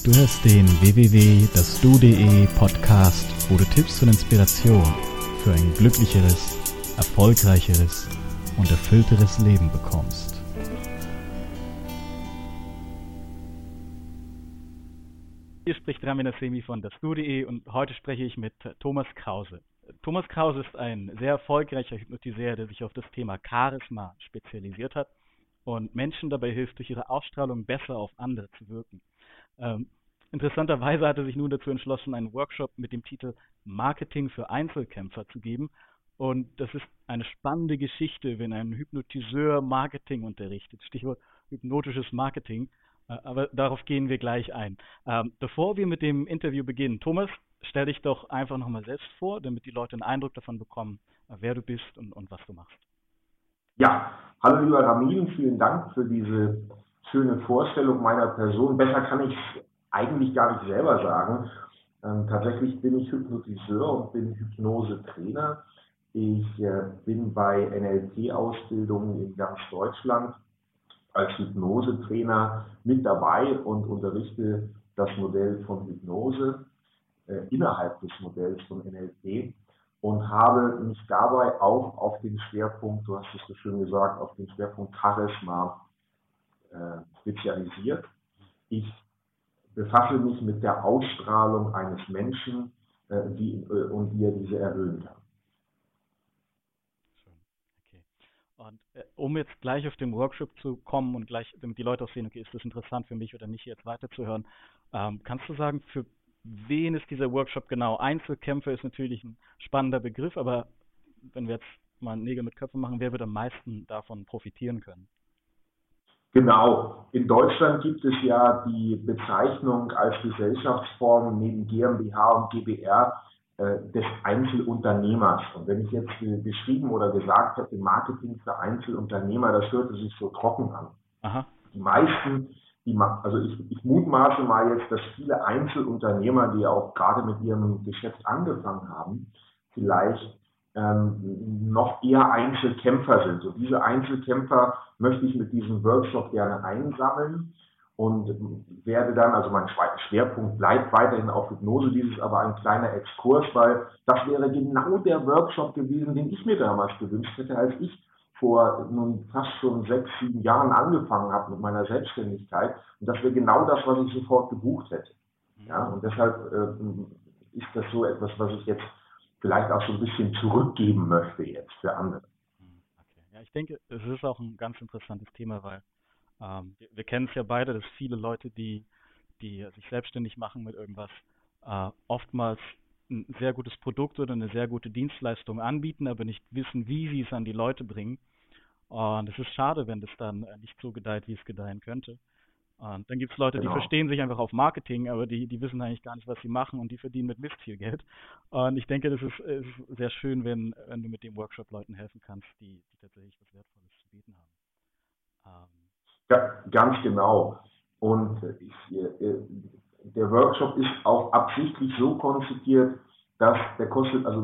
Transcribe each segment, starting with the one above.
Du hörst den www.dasdu.de Podcast, wo du Tipps und Inspiration für ein glücklicheres, erfolgreicheres und erfüllteres Leben bekommst. Hier spricht Ramin Assemi von dasdu.de und heute spreche ich mit Thomas Krause. Thomas Krause ist ein sehr erfolgreicher Hypnotiseur, der sich auf das Thema Charisma spezialisiert hat und Menschen dabei hilft, durch ihre Ausstrahlung besser auf andere zu wirken. Interessanterweise hat er sich nun dazu entschlossen, einen Workshop mit dem Titel Marketing für Einzelkämpfer zu geben. Und das ist eine spannende Geschichte, wenn ein Hypnotiseur Marketing unterrichtet. Stichwort hypnotisches Marketing. Aber darauf gehen wir gleich ein. Bevor wir mit dem Interview beginnen, Thomas, stell dich doch einfach nochmal selbst vor, damit die Leute einen Eindruck davon bekommen, wer du bist und was du machst. Ja, hallo lieber Ramin, vielen Dank für diese schöne Vorstellung meiner Person. Besser kann ich es eigentlich gar nicht selber sagen. Tatsächlich bin ich Hypnotiseur und bin Hypnose-Trainer. Ich bin bei NLP-Ausbildungen in ganz Deutschland als Hypnose-Trainer mit dabei und unterrichte das Modell von Hypnose innerhalb des Modells von NLP und habe mich dabei auch auf den Schwerpunkt, du hast es so schön gesagt, auf den Schwerpunkt Charisma spezialisiert. Ich befasse mich mit der Ausstrahlung eines Menschen und wie er diese erhöhen kann. Okay. Und um jetzt gleich auf den Workshop zu kommen und gleich, damit die Leute auch sehen, okay, ist das interessant für mich oder nicht, jetzt weiterzuhören, kannst du sagen, für wen ist dieser Workshop genau? Einzelkämpfer ist natürlich ein spannender Begriff, aber wenn wir jetzt mal Nägel mit Köpfen machen, wer wird am meisten davon profitieren können? Genau. In Deutschland gibt es ja die Bezeichnung als Gesellschaftsform neben GmbH und GbR des Einzelunternehmers. Und wenn ich jetzt geschrieben oder gesagt hätte, Marketing für Einzelunternehmer, das hörte sich so trocken an. Aha. Die meisten, also ich mutmaße mal jetzt, dass viele Einzelunternehmer, die ja auch gerade mit ihrem Geschäft angefangen haben, vielleicht noch eher Einzelkämpfer sind. Und diese Einzelkämpfer möchte ich mit diesem Workshop gerne einsammeln und werde dann, also mein Schwerpunkt bleibt weiterhin auf Hypnose, dieses aber ein kleiner Exkurs, weil das wäre genau der Workshop gewesen, den ich mir damals gewünscht hätte, als ich vor nun fast schon 6, 7 Jahren angefangen habe mit meiner Selbstständigkeit. Und das wäre genau das, was ich sofort gebucht hätte. Ja, und deshalb ist das so etwas, was ich jetzt vielleicht auch so ein bisschen zurückgeben möchte jetzt für andere. Okay. Ja, ich denke, es ist auch ein ganz interessantes Thema, weil wir kennen es ja beide, dass viele Leute, die sich selbstständig machen mit irgendwas, oftmals ein sehr gutes Produkt oder eine sehr gute Dienstleistung anbieten, aber nicht wissen, wie sie es an die Leute bringen. Und es ist schade, wenn das dann nicht so gedeiht, wie es gedeihen könnte. Und dann gibt es Leute, die Genau. verstehen sich einfach auf Marketing, aber die wissen eigentlich gar nicht, was sie machen und die verdienen mit Mist viel Geld. Und ich denke, das ist sehr schön, wenn du mit dem Workshop Leuten helfen kannst, die tatsächlich was Wertvolles zu bieten haben. Ja, ganz genau. Und der Workshop ist auch absichtlich so konzipiert, dass der kostet also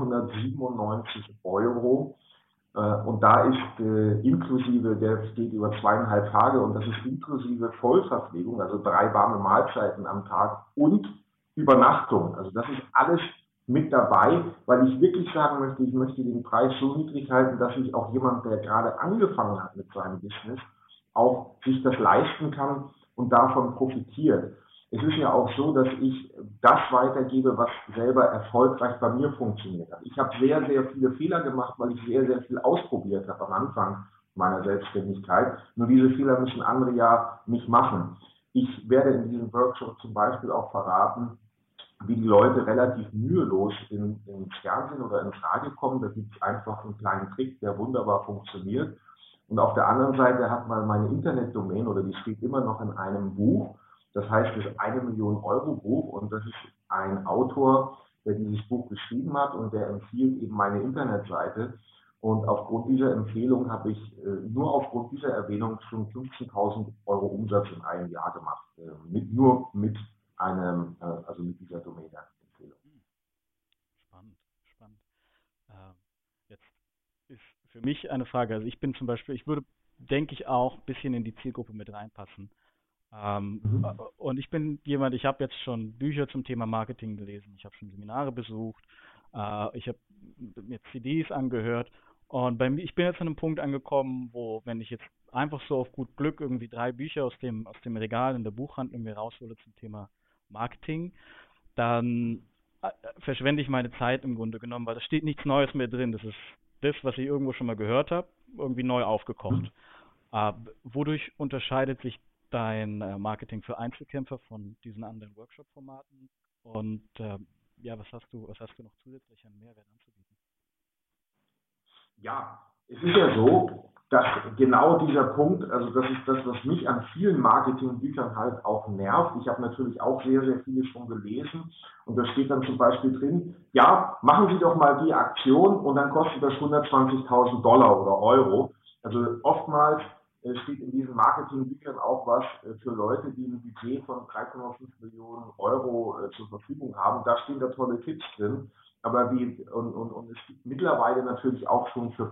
297 Euro. Und da ist inklusive, der geht über 2,5 Tage und das ist inklusive Vollverpflegung, also 3 warme Mahlzeiten am Tag und Übernachtung. Also das ist alles mit dabei, weil ich wirklich sagen möchte, ich möchte den Preis so niedrig halten, dass sich auch jemand, der gerade angefangen hat mit seinem Business, auch sich das leisten kann und davon profitiert. Es ist ja auch so, dass ich das weitergebe, was selber erfolgreich bei mir funktioniert hat. Ich habe sehr, sehr viele Fehler gemacht, weil ich sehr, sehr viel ausprobiert habe am Anfang meiner Selbstständigkeit. Nur diese Fehler müssen andere ja nicht machen. Ich werde in diesem Workshop zum Beispiel auch verraten, wie die Leute relativ mühelos ins Fernsehen oder ins Radio kommen. Da gibt es einfach einen kleinen Trick, der wunderbar funktioniert. Und auf der anderen Seite hat man meine Internetdomain, oder die steht immer noch in einem Buch. Das heißt, das 1 Million Euro Buch, und das ist ein Autor, der dieses Buch geschrieben hat und der empfiehlt eben meine Internetseite. Und aufgrund dieser Empfehlung habe ich nur aufgrund dieser Erwähnung schon 15.000 Euro Umsatz in einem Jahr gemacht. Nur mit also mit dieser Domain-Empfehlung. Spannend, spannend. Jetzt ist für mich eine Frage, also ich bin zum Beispiel, ich würde, denke ich, auch ein bisschen in die Zielgruppe mit reinpassen. Und ich bin jemand, ich habe jetzt schon Bücher zum Thema Marketing gelesen, ich habe schon Seminare besucht, ich habe mir CDs angehört und ich bin jetzt an einem Punkt angekommen, wo, wenn ich jetzt einfach so auf gut Glück irgendwie 3 Bücher aus dem Regal in der Buchhandlung mir raushole zum Thema Marketing, dann verschwende ich meine Zeit im Grunde genommen, weil da steht nichts Neues mehr drin. Das ist das, was ich irgendwo schon mal gehört habe, irgendwie neu aufgekocht. Wodurch unterscheidet sich dein Marketing für Einzelkämpfer von diesen anderen Workshop-Formaten? Und ja, was hast du noch zusätzlich an Mehrwert anzubieten? Ja, es ist ja so, dass genau dieser Punkt, also das ist das, was mich an vielen Marketingbüchern halt auch nervt. Ich habe natürlich auch sehr, sehr viele schon gelesen und da steht dann zum Beispiel drin, ja, machen Sie doch mal die Aktion und dann kostet das 120.000 Dollar oder Euro. Also oftmals steht in diesen Marketingbüchern auch was für Leute, die ein Budget von 3,5 Millionen Euro zur Verfügung haben. Da stehen da tolle Tipps drin. Aber und es gibt mittlerweile natürlich auch schon für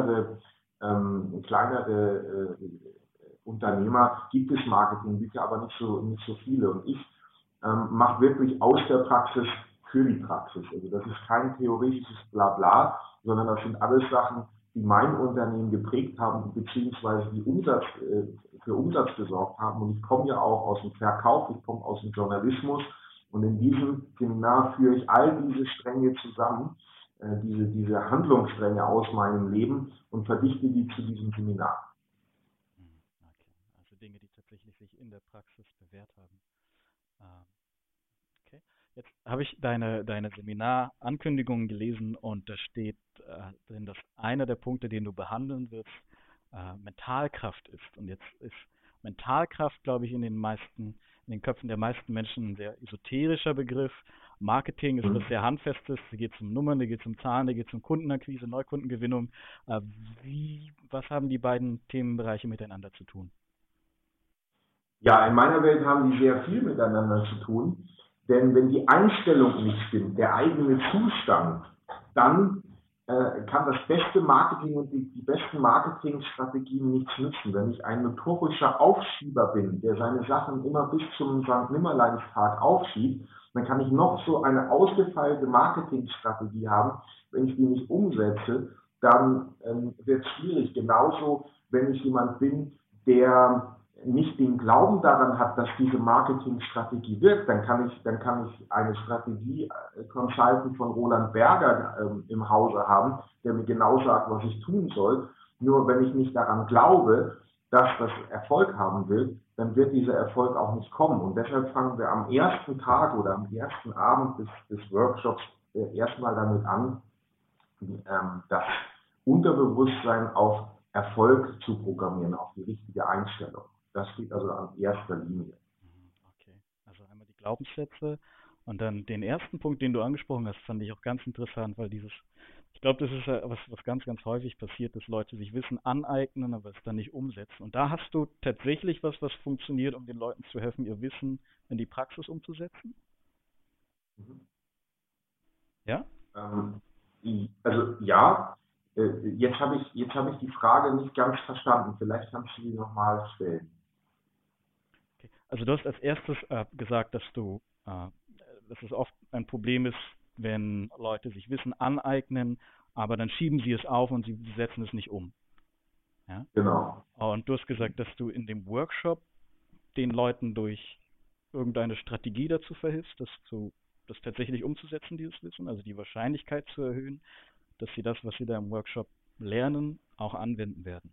Unternehmer gibt es Marketingbücher, aber nicht so viele. Und ich mache wirklich aus der Praxis für die Praxis. Also das ist kein theoretisches Blabla, sondern das sind alles Sachen, die mein Unternehmen geprägt haben, beziehungsweise die für Umsatz gesorgt haben. Und ich komme ja auch aus dem Verkauf, ich komme aus dem Journalismus. Und in diesem Seminar führe ich all diese Stränge zusammen, diese Handlungsstränge aus meinem Leben und verdichte die zu diesem Seminar. Okay, also Dinge, die tatsächlich sich in der Praxis bewährt haben. Ähm, okay. Jetzt habe ich deine Seminarankündigungen gelesen und da steht drin, dass einer der Punkte, den du behandeln wirst, Mentalkraft ist. Und jetzt ist Mentalkraft, glaube ich, in den Köpfen der meisten Menschen ein sehr esoterischer Begriff. Marketing ist was sehr Handfestes. Da geht es um Nummern, da geht es um Zahlen, da geht es um Kundenakquise, Neukundengewinnung. Äh, was haben die beiden Themenbereiche miteinander zu tun? Ja, in meiner Welt haben die sehr viel miteinander zu tun, denn wenn die Einstellung nicht stimmt, der eigene Zustand, dann kann das beste Marketing und die besten Marketingstrategien nichts nützen. Wenn ich ein notorischer Aufschieber bin, der seine Sachen immer bis zum St. Nimmerleinstag aufschiebt, dann kann ich noch so eine ausgefeilte Marketingstrategie haben. Wenn ich die nicht umsetze, dann wird es schwierig. Genauso, wenn ich jemand bin, der nicht den Glauben daran hat, dass diese Marketingstrategie wirkt, dann kann ich eine Strategie-Consultant von Roland Berger im Hause haben, der mir genau sagt, was ich tun soll. Nur wenn ich nicht daran glaube, dass das Erfolg haben will, dann wird dieser Erfolg auch nicht kommen. Und deshalb fangen wir am ersten Tag oder am ersten Abend des Workshops erstmal damit an, das Unterbewusstsein auf Erfolg zu programmieren, auf die richtige Einstellung. Das steht also an erster Linie. Okay, also einmal die Glaubenssätze und dann den ersten Punkt, den du angesprochen hast, fand ich auch ganz interessant, weil ich glaube, das ist was ganz, ganz häufig passiert, dass Leute sich Wissen aneignen, aber es dann nicht umsetzen. Und da hast du tatsächlich was funktioniert, um den Leuten zu helfen, ihr Wissen in die Praxis umzusetzen? Mhm. Ja? Ähm, also ja, jetzt habe ich die Frage nicht ganz verstanden. Vielleicht kannst du die nochmal stellen. Okay. Also du hast als erstes gesagt, dass es oft ein Problem ist, wenn Leute sich Wissen aneignen, aber dann schieben sie es auf und sie setzen es nicht um. Ja? Genau. Und du hast gesagt, dass du in dem Workshop den Leuten durch irgendeine Strategie dazu verhilfst, das tatsächlich umzusetzen, dieses Wissen, also die Wahrscheinlichkeit zu erhöhen, dass sie das, was sie da im Workshop lernen, auch anwenden werden.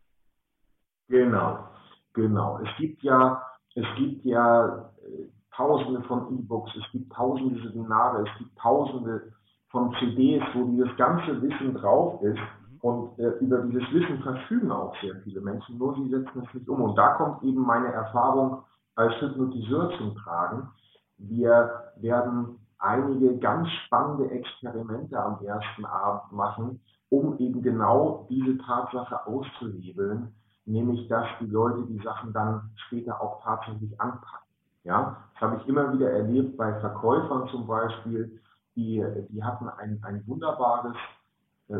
Genau, genau. Es gibt ja Tausende von E-Books, es gibt Tausende Seminare, es gibt Tausende von CDs, wo dieses ganze Wissen drauf ist. Mhm. Und über dieses Wissen verfügen auch sehr viele Menschen, nur sie setzen es nicht um. Und da kommt eben meine Erfahrung als Hypnotiseur zum Tragen. Wir werden einige ganz spannende Experimente am ersten Abend machen, um eben genau diese Tatsache auszuhebeln, nämlich dass die Leute die Sachen dann später auch tatsächlich anpacken. Ja, das habe ich immer wieder erlebt bei Verkäufern zum Beispiel, die hatten ein wunderbares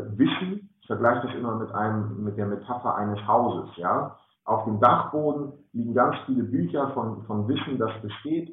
Wissen. Ich vergleiche das immer mit der Metapher eines Hauses. Ja, auf dem Dachboden liegen ganz viele Bücher von Wissen, das besteht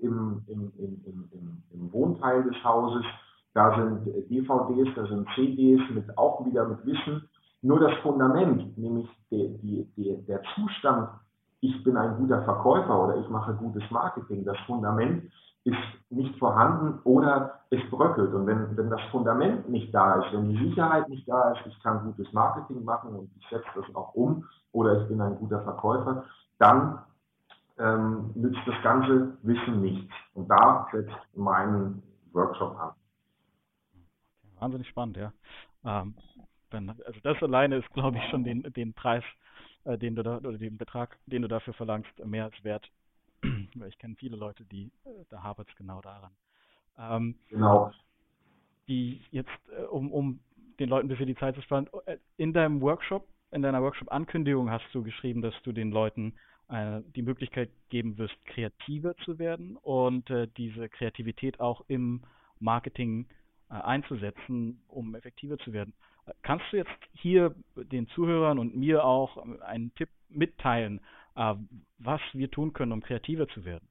im Wohnteil des Hauses. Da sind DVDs, da sind CDs auch wieder mit Wissen. Nur das Fundament, nämlich der Zustand, ich bin ein guter Verkäufer oder ich mache gutes Marketing, das Fundament ist nicht vorhanden oder es bröckelt. Und wenn das Fundament nicht da ist, wenn die Sicherheit nicht da ist, ich kann gutes Marketing machen und ich setze das auch um oder ich bin ein guter Verkäufer, dann nützt das ganze Wissen nichts. Und da setzt mein Workshop an. Wahnsinnig spannend, ja. Also das alleine ist, glaube ich, schon den Preis, den du da, oder den Betrag, den du dafür verlangst, mehr als wert. Weil ich kenne viele Leute, da hapert es genau daran. Genau. Die jetzt, um den Leuten ein bisschen die Zeit zu sparen, in deiner Workshop-Ankündigung hast du geschrieben, dass du den Leuten die Möglichkeit geben wirst, kreativer zu werden und diese Kreativität auch im Marketing einzusetzen, um effektiver zu werden. Kannst du jetzt hier den Zuhörern und mir auch einen Tipp mitteilen, was wir tun können, um kreativer zu werden?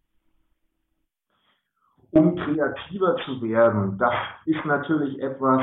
Um kreativer zu werden, das ist natürlich etwas,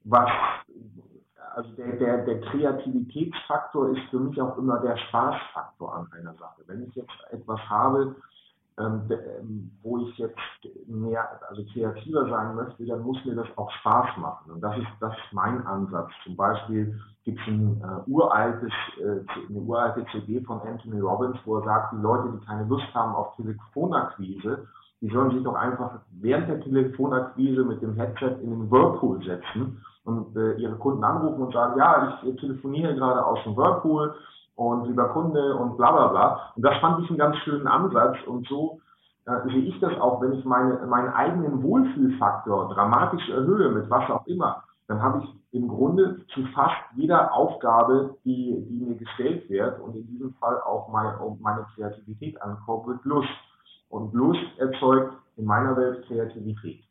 also der Kreativitätsfaktor ist für mich auch immer der Spaßfaktor an einer Sache. Wenn ich jetzt etwas habe, wo ich jetzt also kreativer sein möchte, dann muss mir das auch Spaß machen. Und das ist mein Ansatz. Zum Beispiel gibt es eine uralte CD von Anthony Robbins, wo er sagt, die Leute, die keine Lust haben auf Telefonakquise, die sollen sich doch einfach während der Telefonakquise mit dem Headset in den Whirlpool setzen und ihre Kunden anrufen und sagen, ja, ich telefoniere gerade aus dem Whirlpool und lieber Kunde und bla bla bla. Und das fand ich einen ganz schönen Ansatz und so sehe ich das auch, wenn ich meinen eigenen Wohlfühlfaktor dramatisch erhöhe, mit was auch immer, dann habe ich im Grunde zu fast jeder Aufgabe, die mir gestellt wird und in diesem Fall auch meine Kreativität ankurbelt, Lust. Und Lust erzeugt in meiner Welt Kreativität.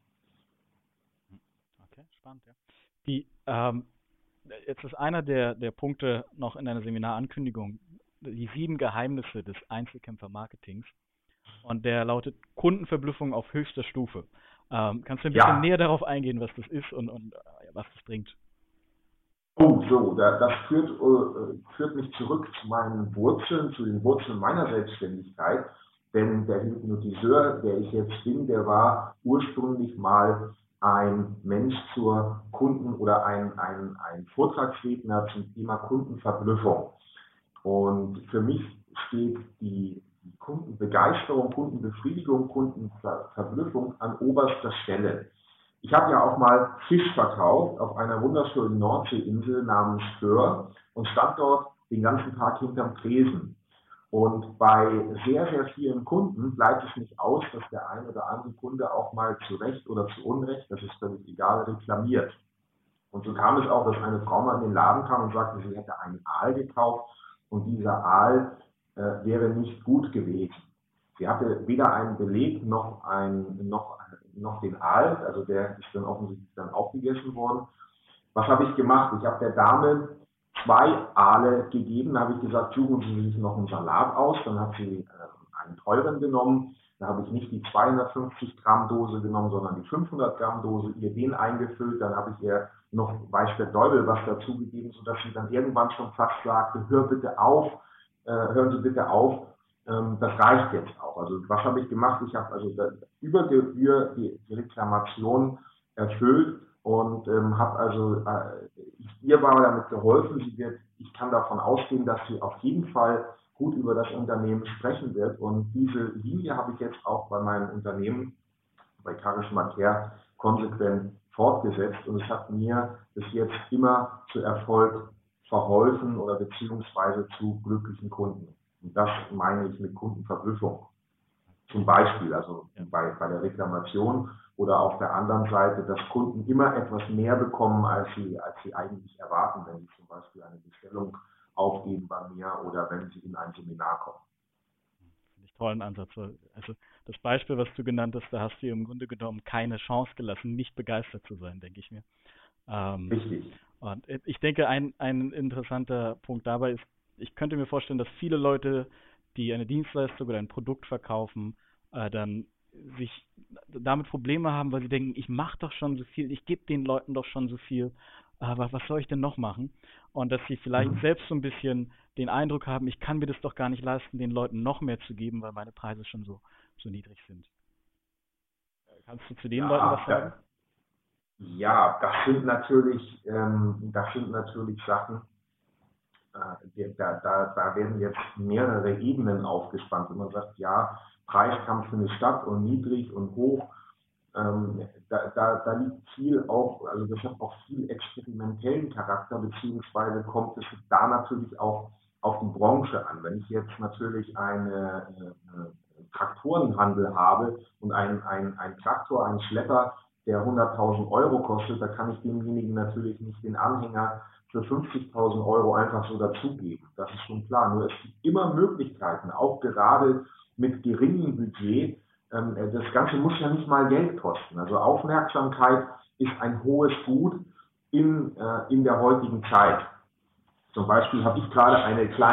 Okay, spannend, ja. Jetzt ist einer der Punkte noch in deiner Seminarankündigung, die 7 Geheimnisse des Einzelkämpfer-Marketings. Und der lautet Kundenverblüffung auf höchster Stufe. Kannst du ein bisschen näher darauf eingehen, was das ist und was das bringt? Oh, so, das führt mich zurück zu meinen Wurzeln, zu den Wurzeln meiner Selbstständigkeit. Denn der Hypnotiseur, der ich jetzt bin, der war ursprünglich mal ein Mensch zur Kunden- oder ein Vortragsredner zum Thema Kundenverblüffung. Und für mich steht die Kundenbegeisterung, Kundenbefriedigung, Kundenverblüffung an oberster Stelle. Ich habe ja auch mal Fisch verkauft auf einer wunderschönen Nordseeinsel namens Föhr und stand dort den ganzen Tag hinterm Tresen. Und bei sehr, sehr vielen Kunden bleibt es nicht aus, dass der ein oder andere Kunde auch mal zu Recht oder zu Unrecht, das ist völlig egal, reklamiert. Und so kam es auch, dass eine Frau mal in den Laden kam und sagte, sie hätte einen Aal gekauft und dieser Aal wäre nicht gut gewesen. Sie hatte weder einen Beleg noch den Aal, also der ist dann offensichtlich dann aufgegessen worden. Was habe ich gemacht? Ich habe der Dame 2 Aale gegeben, da habe ich gesagt, suchen Sie sich noch einen Salat aus, dann hat sie einen teuren genommen, da habe ich nicht die 250 Gramm Dose genommen, sondern die 500 Gramm Dose, ihr den eingefüllt, dann habe ich ihr noch weiß der Teufel was dazugegeben, sodass sie dann irgendwann schon fast sagte, hören Sie bitte auf, das reicht jetzt auch. Also was habe ich gemacht? Ich habe also über Gebühr die Reklamation erfüllt und habe also ihr war damit geholfen. Ich kann davon ausgehen, dass sie auf jeden Fall gut über das Unternehmen sprechen wird. Und diese Linie habe ich jetzt auch bei meinem Unternehmen, bei Charisma Care, konsequent fortgesetzt. Und es hat mir bis jetzt immer zu Erfolg verholfen oder beziehungsweise zu glücklichen Kunden. Und das meine ich mit Kundenverblüffung. Zum Beispiel, also bei der Reklamation oder auf der anderen Seite, dass Kunden immer etwas mehr bekommen, als sie eigentlich erwarten, wenn sie zum Beispiel eine Bestellung aufgeben bei mir oder wenn sie in ein Seminar kommen. Finde ich tollen Ansatz. Also das Beispiel, was du genannt hast, da hast du im Grunde genommen keine Chance gelassen, nicht begeistert zu sein, denke ich mir. Richtig. Und ich denke, ein interessanter Punkt dabei ist, ich könnte mir vorstellen, dass viele Leute die eine Dienstleistung oder ein Produkt verkaufen, dann sich damit Probleme haben, weil sie denken, ich mache doch schon so viel, ich gebe den Leuten doch schon so viel, aber was soll ich denn noch machen? Und dass sie vielleicht Mhm. selbst so ein bisschen den Eindruck haben, ich kann mir das doch gar nicht leisten, den Leuten noch mehr zu geben, weil meine Preise schon so niedrig sind. Kannst du zu den Leuten was Ja, sagen? ja, das sind natürlich Sachen, da werden jetzt mehrere Ebenen aufgespannt. Wenn man sagt, ja, Preiskampf für eine Stadt und niedrig und hoch, da liegt viel auch, also das hat auch viel experimentellen Charakter, beziehungsweise kommt es da natürlich auch auf die Branche an. Wenn ich jetzt natürlich einen Traktorenhandel habe und ein Traktor, einen Schlepper, der 100.000 € kostet, da kann ich demjenigen natürlich nicht den Anhänger für 50.000 € einfach so dazugeben. Das ist schon klar. Nur es gibt immer Möglichkeiten, auch gerade mit geringem Budget. Das Ganze muss ja nicht mal Geld kosten. Also Aufmerksamkeit ist ein hohes Gut in der heutigen Zeit. Zum Beispiel habe ich gerade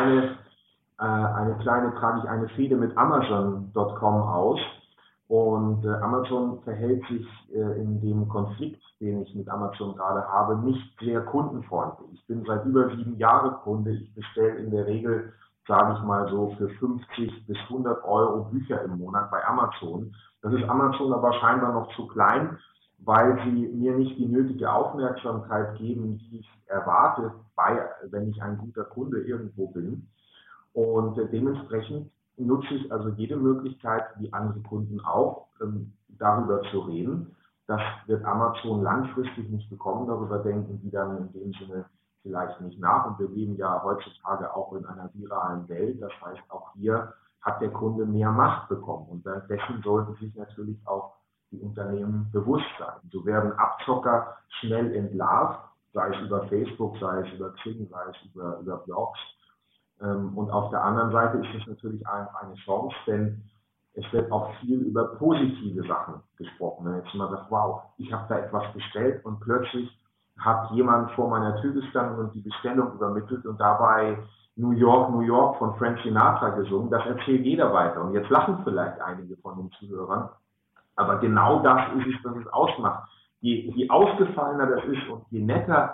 trage ich eine Fehde mit Amazon.com aus. Und Amazon verhält sich in dem Konflikt, den ich mit Amazon gerade habe, nicht sehr kundenfreundlich. Ich bin seit über 7 Jahren Kunde. Ich bestelle in der Regel, sage ich mal so, für 50 bis 100 € Bücher im Monat bei Amazon. Das ist Amazon aber scheinbar noch zu klein, weil sie mir nicht die nötige Aufmerksamkeit geben, die ich erwarte, wenn ich ein guter Kunde irgendwo bin. Und dementsprechend nutze ich also jede Möglichkeit, wie andere Kunden auch, darüber zu reden. Das wird Amazon langfristig nicht bekommen. Darüber denken die dann in dem Sinne vielleicht nicht nach. Und wir leben ja heutzutage auch in einer viralen Welt. Das heißt, auch hier hat der Kunde mehr Macht bekommen. Und dessen sollten sich natürlich auch die Unternehmen bewusst sein. So werden Abzocker schnell entlarvt, sei es über Facebook, sei es über Xing, sei es über Blogs. Und auf der anderen Seite ist es natürlich auch eine Chance, denn es wird auch viel über positive Sachen gesprochen. Wenn jetzt mal sagt, wow, ich habe da etwas bestellt und plötzlich hat jemand vor meiner Tür gestanden und die Bestellung übermittelt und dabei New York, New York von Frank Sinatra gesungen, das erzählt jeder weiter. Und jetzt lachen vielleicht einige von den Zuhörern, aber genau das ist es, was es ausmacht. Je ausgefallener das ist und je netter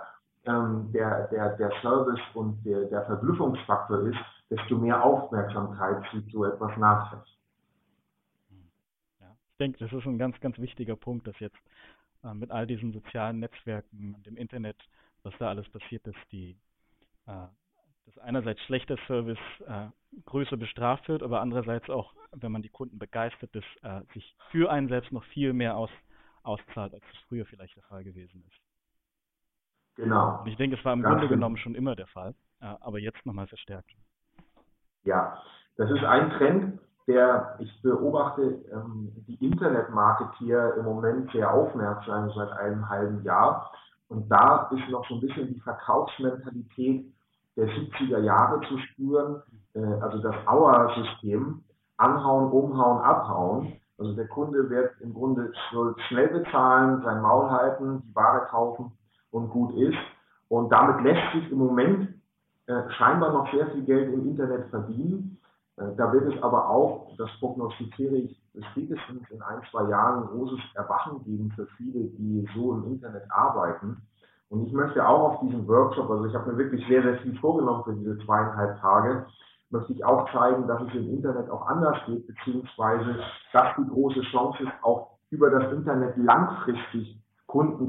der Service und der Verblüffungsfaktor ist, desto mehr Aufmerksamkeit zieht so etwas nach sich. Ja. Ich denke, das ist ein ganz, ganz wichtiger Punkt, dass jetzt mit all diesen sozialen Netzwerken und dem Internet, was da alles passiert ist, äh, dass einerseits schlechter Service größer bestraft wird, aber andererseits auch, wenn man die Kunden begeistert, dass sich für einen selbst noch viel mehr auszahlt, als es früher vielleicht der Fall gewesen ist. Und ich Genau, denke, es war im ganz Grunde genommen genau. schon immer der Fall, aber jetzt nochmal verstärkt. Ja, das ist ein Trend, ich beobachte die Internetmarketeer im Moment sehr aufmerksam seit einem halben Jahr. Und da ist noch so ein bisschen die Verkaufsmentalität der 70er Jahre zu spüren, also das Auer-System, anhauen, umhauen, abhauen. Also der Kunde wird im Grunde soll schnell bezahlen, sein Maul halten, die Ware kaufen und gut ist. Und damit lässt sich im Moment scheinbar noch sehr viel Geld im Internet verdienen. Da wird es aber auch, das prognostiziere ich, spätestens in 1, 2 Jahren ein großes Erwachen geben für viele, die so im Internet arbeiten. Und ich möchte auch auf diesem Workshop, also ich habe mir wirklich sehr, sehr viel vorgenommen für diese 2,5 Tage, möchte ich auch zeigen, dass es im Internet auch anders geht, beziehungsweise dass die große Chance ist, auch über das Internet langfristig Kunden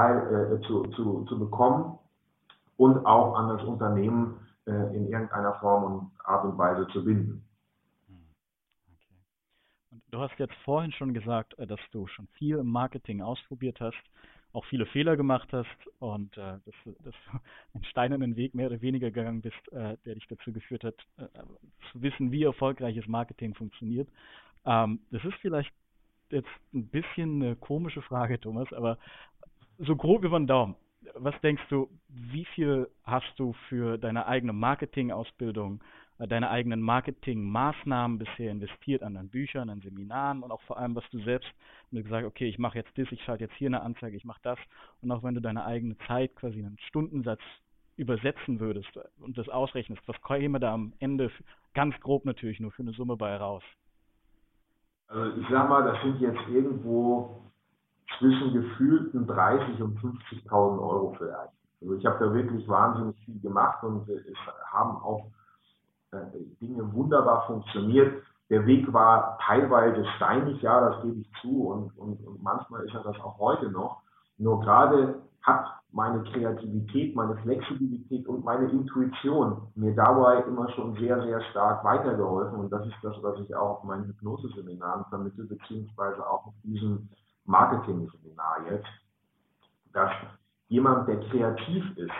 zu bekommen und auch an das Unternehmen in irgendeiner Form und Art und Weise zu binden. Hm, okay. Und du hast jetzt vorhin schon gesagt, dass du schon viel im Marketing ausprobiert hast, auch viele Fehler gemacht hast und dass du einen steinernen Weg mehr oder weniger gegangen bist, der dich dazu geführt hat, zu wissen, wie erfolgreiches Marketing funktioniert. Das ist vielleicht jetzt ein bisschen eine komische Frage, Thomas, aber so grob über den Daumen. Was denkst du, wie viel hast du für deine eigene Marketingausbildung, deine eigenen Marketingmaßnahmen bisher investiert an deinen Büchern, an Seminaren und auch vor allem, was du selbst, wenn du gesagt, okay, ich mache jetzt das, ich schalte jetzt hier eine Anzeige, ich mache das und auch wenn du deine eigene Zeit, quasi einen Stundensatz übersetzen würdest und das ausrechnest, was käme da am Ende, ganz grob natürlich nur, für eine Summe bei raus? Also ich sag mal, das sind jetzt irgendwo zwischen gefühlten 30 und 50.000 Euro vielleicht. Also ich habe da wirklich wahnsinnig viel gemacht und es haben auch Dinge wunderbar funktioniert. Der Weg war teilweise steinig, ja, das gebe ich zu, und manchmal ist er das auch heute noch. Nur gerade hat meine Kreativität, meine Flexibilität und meine Intuition mir dabei immer schon sehr, sehr stark weitergeholfen. Und das ist das, was ich auch auf meinen Hypnose-Seminaren vermittle, beziehungsweise auch auf diesem Marketing-Seminar jetzt, dass jemand, der kreativ ist,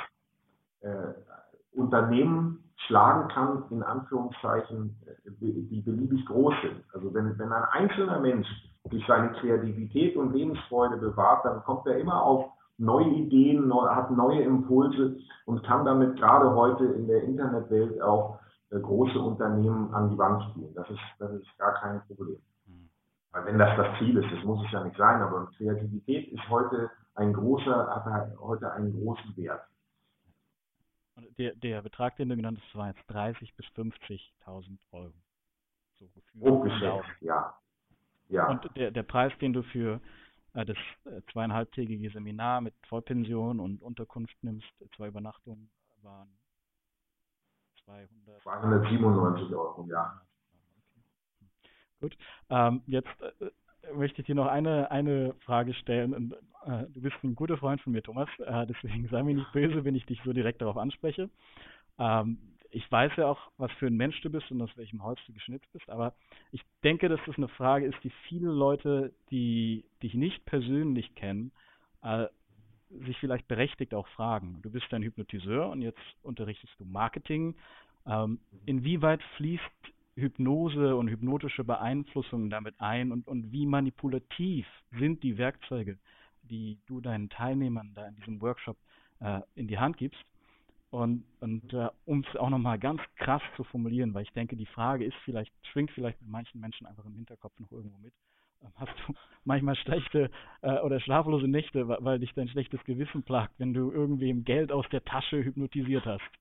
Unternehmen schlagen kann, in Anführungszeichen, die beliebig groß sind. Also wenn ein einzelner Mensch durch seine Kreativität und Lebensfreude bewahrt, dann kommt er immer auf neue Ideen, hat neue Impulse und kann damit gerade heute in der Internetwelt auch große Unternehmen an die Wand spielen. Das ist gar kein Problem. Weil wenn das Ziel ist, das muss es ja nicht sein, aber Kreativität ist heute hat heute einen großen Wert. Der Betrag, den du genannt hast, war jetzt 30.000 bis 50.000 Euro. So Grob ja. Und der Preis, den du für das 2,5-tägige Seminar mit Vollpension und Unterkunft nimmst, 2 Übernachtungen, waren 297 Euro, ja. Gut. Jetzt möchte ich dir noch eine Frage stellen. Und, du bist ein guter Freund von mir, Thomas. Deswegen sei mir nicht böse, wenn ich dich so direkt darauf anspreche. Ich weiß ja auch, was für ein Mensch du bist und aus welchem Holz du geschnitzt bist. Aber ich denke, dass das eine Frage ist, die viele Leute, die dich nicht persönlich kennen, sich vielleicht berechtigt auch fragen. Du bist ein Hypnotiseur und jetzt unterrichtest du Marketing. Inwieweit fließt Hypnose und hypnotische Beeinflussung damit ein und wie manipulativ sind die Werkzeuge, die du deinen Teilnehmern da in diesem Workshop in die Hand gibst? Und um es auch nochmal ganz krass zu formulieren, weil ich denke, die Frage schwingt vielleicht mit manchen Menschen einfach im Hinterkopf noch irgendwo mit. Hast du manchmal schlechte oder schlaflose Nächte, weil dich dein schlechtes Gewissen plagt, wenn du irgendwem Geld aus der Tasche hypnotisiert hast?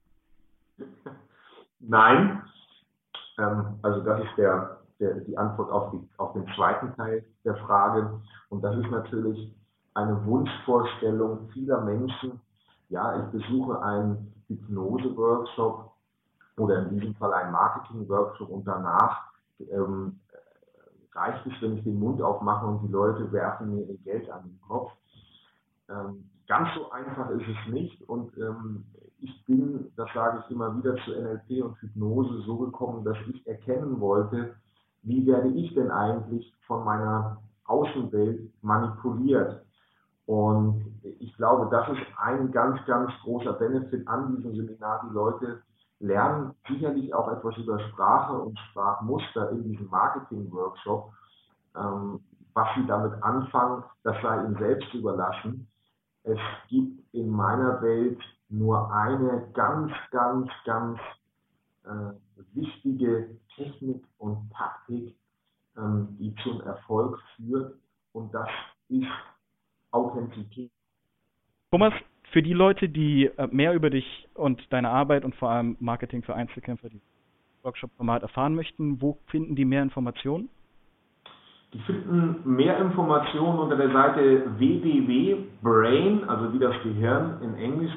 Nein. Also das ist die Antwort auf den zweiten Teil der Frage. Und das ist natürlich eine Wunschvorstellung vieler Menschen. Ja, ich besuche einen Hypnose-Workshop oder in diesem Fall einen Marketing-Workshop und danach reicht es, wenn ich den Mund aufmache und die Leute werfen mir ihr Geld an den Kopf. Ganz so einfach ist es nicht und ich bin, das sage ich immer wieder, zu NLP und Hypnose so gekommen, dass ich erkennen wollte, wie werde ich denn eigentlich von meiner Außenwelt manipuliert. Und ich glaube, das ist ein ganz, ganz großer Benefit an diesem Seminar. Die Leute lernen sicherlich auch etwas über Sprache und Sprachmuster in diesem Marketing-Workshop. Was sie damit anfangen, das sei ihnen selbst überlassen. Es gibt in meiner Welt nur eine ganz, ganz, ganz wichtige Technik und Taktik, die zum Erfolg führt, und das ist Authentizität. Thomas, für die Leute, die mehr über dich und deine Arbeit und vor allem Marketing für Einzelkämpfer, die Workshop-Format erfahren möchten, wo finden die mehr Informationen? Die finden mehr Informationen unter der Seite www.brain, also wie das Gehirn in Englisch,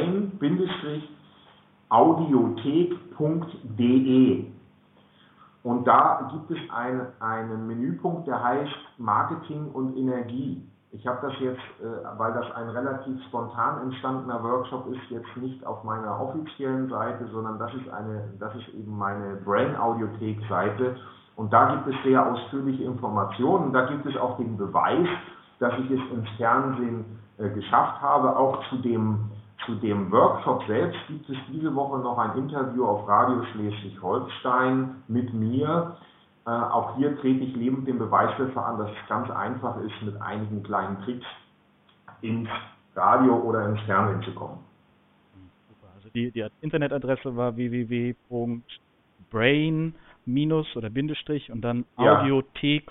brain-audiothek.de. Und da gibt es einen Menüpunkt, der heißt Marketing und Energie. Ich habe das jetzt, weil das ein relativ spontan entstandener Workshop ist, jetzt nicht auf meiner offiziellen Seite, sondern das ist eben meine Brain-Audiothek-Seite. Und da gibt es sehr ausführliche Informationen. Da gibt es auch den Beweis, dass ich es ins Fernsehen geschafft habe. Auch zu dem Workshop selbst gibt es diese Woche noch ein Interview auf Radio Schleswig-Holstein mit mir. Auch hier trete ich lebend den Beweis dafür an, dass es ganz einfach ist, mit einigen kleinen Tricks ins Radio oder ins Fernsehen zu kommen. Super. Also die Internetadresse war www.brain- oder Bindestrich und dann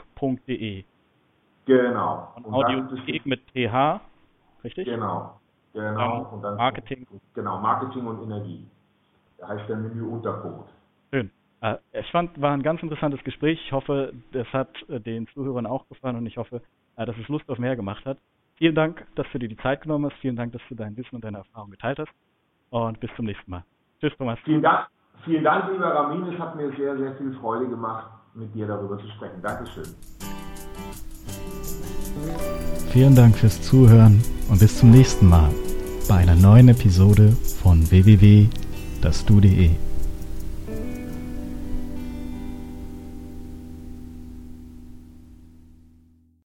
audiothek.de. Genau. Und Audiothek mit TH, richtig? Genau. Genau. Und dann Marketing. Genau, Marketing und Energie. Da heißt der Menü-Unterpunkt. Schön. Ich fand, war ein ganz interessantes Gespräch. Ich hoffe, das hat den Zuhörern auch gefallen und ich hoffe, dass es Lust auf mehr gemacht hat. Vielen Dank, dass du dir die Zeit genommen hast. Vielen Dank, dass du dein Wissen und deine Erfahrung geteilt hast. Und bis zum nächsten Mal. Tschüss, Thomas. Vielen Dank, lieber Ramin. Es hat mir sehr, sehr viel Freude gemacht, mit dir darüber zu sprechen. Dankeschön. Vielen Dank fürs Zuhören und bis zum nächsten Mal bei einer neuen Episode von www.dasdu.de.